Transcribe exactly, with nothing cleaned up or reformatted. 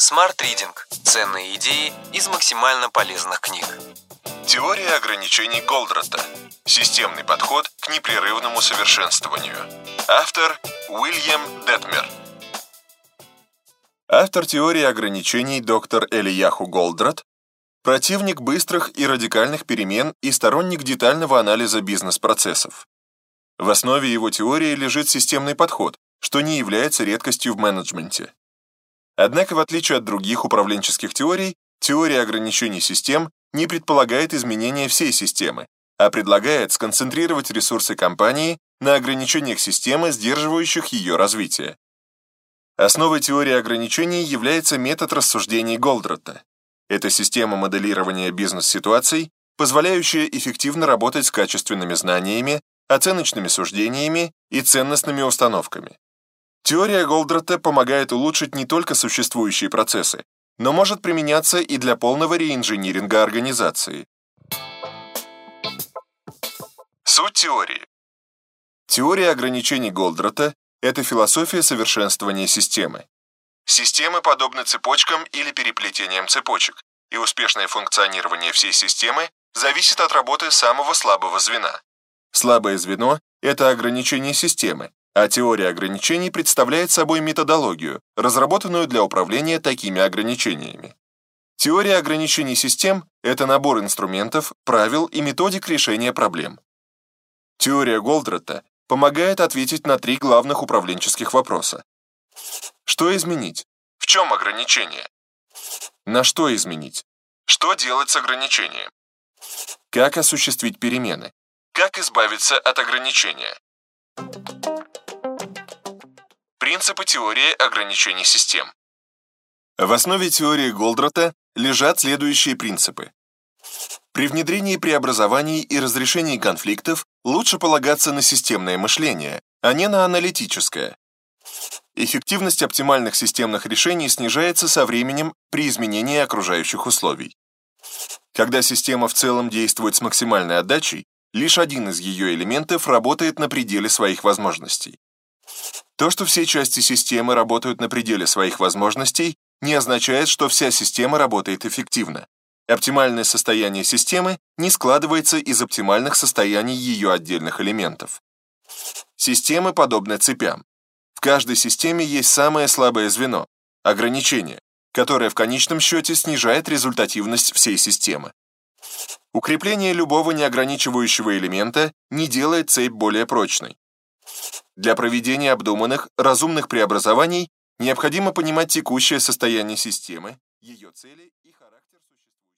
Smart Reading – ценные идеи из максимально полезных книг. Теория ограничений Голдрата. Системный подход к непрерывному совершенствованию. Автор Уильям Детмер. Автор теории ограничений доктор Элияху Голдрат, противник быстрых и радикальных перемен и сторонник детального анализа бизнес-процессов. В основе его теории лежит системный подход, что не является редкостью в менеджменте. Однако, в отличие от других управленческих теорий, теория ограничений систем не предполагает изменения всей системы, а предлагает сконцентрировать ресурсы компании на ограничениях системы, сдерживающих ее развитие. Основой теории ограничений является метод рассуждений Голдрата. Это система моделирования бизнес-ситуаций, позволяющая эффективно работать с качественными знаниями, оценочными суждениями и ценностными установками. Теория Голдрата помогает улучшить не только существующие процессы, но может применяться и для полного реинжиниринга организации. Суть теории. Теория ограничений Голдрата – это философия совершенствования системы. Системы подобны цепочкам или переплетениям цепочек, и успешное функционирование всей системы зависит от работы самого слабого звена. Слабое звено – это ограничение системы, а теория ограничений представляет собой методологию, разработанную для управления такими ограничениями. Теория ограничений систем – это набор инструментов, правил и методик решения проблем. Теория Голдрата помогает ответить на три главных управленческих вопроса. Что изменить? В чем ограничение? На что изменить? Что делать с ограничением? Как осуществить перемены? Как избавиться от ограничения? Принципы теории ограничений систем. В основе теории Голдрата лежат следующие принципы. При внедрении преобразований и разрешении конфликтов лучше полагаться на системное мышление, а не на аналитическое. Эффективность оптимальных системных решений снижается со временем при изменении окружающих условий. Когда система в целом действует с максимальной отдачей, лишь один из ее элементов работает на пределе своих возможностей. То, что все части системы работают на пределе своих возможностей, не означает, что вся система работает эффективно. Оптимальное состояние системы не складывается из оптимальных состояний ее отдельных элементов. Системы подобны цепям. В каждой системе есть самое слабое звено – ограничение, которое в конечном счете снижает результативность всей системы. Укрепление любого неограничивающего элемента не делает цепь более прочной. Для проведения обдуманных, разумных преобразований необходимо понимать текущее состояние системы, ее цели и характер существующей.